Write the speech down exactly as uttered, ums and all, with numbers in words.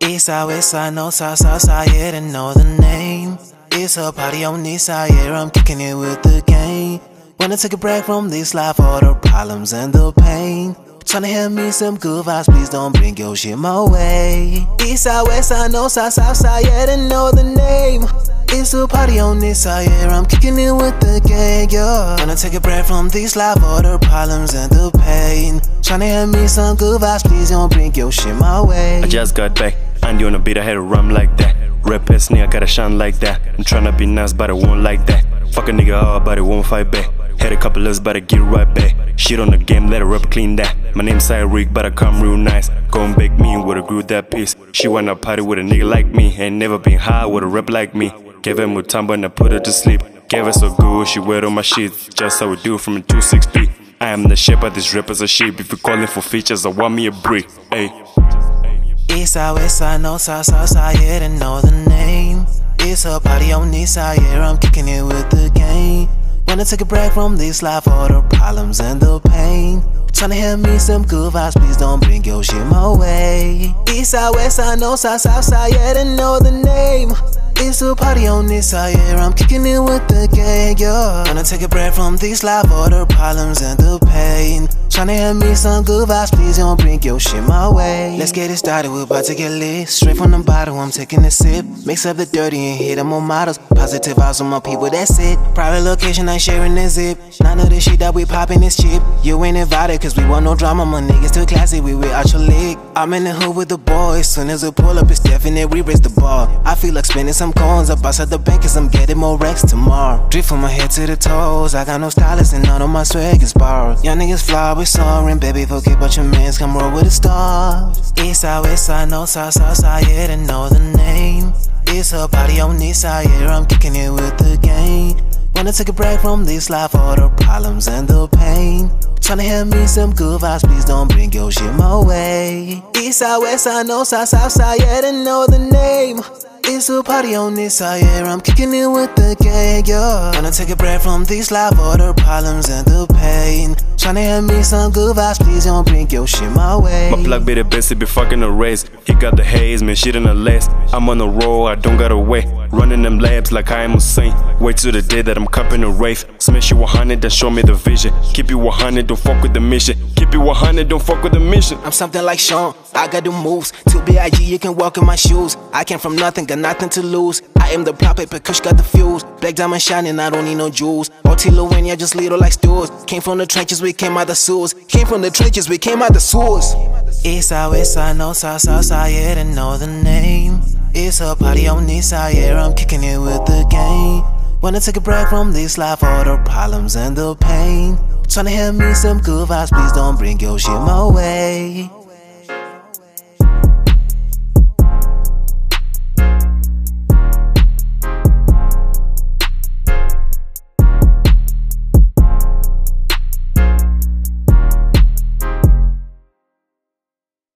East side, west side, north side, south side, yeah, they know the name. It's a party on this side, yeah, I'm kicking it with the gang. Wanna take a break from this life, all the problems and the pain. Tryna hand me some good vibes, please don't bring your shit my way. East side, west side, north side, south side, yeah, they know the name. It's a party on this side, yeah, I'm kicking it with the gang, yeah. Wanna take a break from this life, all the problems and the pain. Tryna hand me some good vibes, please don't bring your shit my way. I just got back, and you on a beat, I had to rum like that. Rap ass nigga, I gotta shine like that. I'm tryna be nice, but I won't like that. Fuck a nigga hard, but I won't fight back. Had a couple lists, but I get right back. Shit on the game, let a rap clean that. My name's Cyric, but I come real nice. Gon' bake me with a groove that piece. She wanna party with a nigga like me. Ain't never been high with a rap like me. Gave her Mutombo and I put her to sleep. Gave her so good, she wet on my shit. Just how we do from a two six three. I am the shape of this rap as a sheep. If you're calling for features, I want me a brick. Ayy. East side, west side, north side, south side, yeah, they know the name. It's a party on this side, yeah, I'm kicking it with the gang. Wanna take a break from this life, all the problems and the pain. Tryna hand me some good vibes, please don't bring your shit my way. East side, west side, north side, south side, yeah, they know the name. It's a party on this side, yeah, I'm kicking it with the gang, yeah. Wanna take a break from this life, all the problems and the pain. Tryna hand me some good vibes, please don't bring your shit my way. Let's get it started, we're about to get lit. Straight from the bottle, I'm taking a sip. Mix up the dirty and hit them on models. Positive vibes on my people, that's it. Private location, I sharing the zip. None of the shit that we popping is cheap. You ain't invited, cause we want no drama. My niggas too classy, we with your league. I'm in the hood with the boys. Soon as we pull up, it's definite, we raise the bar. I feel like spending some coins up outside the bank, cause I'm getting more racks tomorrow. Drip from my head to the toes. I got no stylist and none of my swag is borrowed. Young niggas fly with soaring, baby, forget about your mans, come roll with the stars. East side, west side, north side, south side, yeah, they know the name. It's a party on this side, yeah, I'm kicking it with the gang. Wanna take a break from this life, all the problems and the pain. Tryna hand me some good vibes, please don't bring your shit my way. East side, west side, north side, south side, yeah, they know the name. It's a party on this side, yeah, I'm kicking it with the gang, yeah. Wanna take a break from this life, all the problems and the pain. Tryna hand me some good vibes, please don't bring your shit my way. My plug be the best, he be fucking a race. He got the haze, man, shit in the lace. I'm on the roll, I don't gotta wait. Running them labs like I am a saint. Wait till the day that I'm cupping a wraith. Smash you one hundred, then show me the vision. Keep you one hundred, don't fuck with the mission. Keep you one hundred, don't fuck with the mission. I'm something like Sean, I got the moves. To B I G, you can walk in my shoes. I came from nothing, got nothing to lose. I am the plot paper, Kush got the fuse. Black diamond shining, I don't need no jewels. O T Luania, just little like stewards. Came from the trenches, we came out the sewers. Came from the trenches, we came out the sewers. East side, west side, north side, south side, yeah, they know the name. It's a party on this side, yeah, I'm kicking it with the gang. Wanna take a break from this life, all the problems and the pain. Tryna hand me some good vibes, please don't bring your shit my way.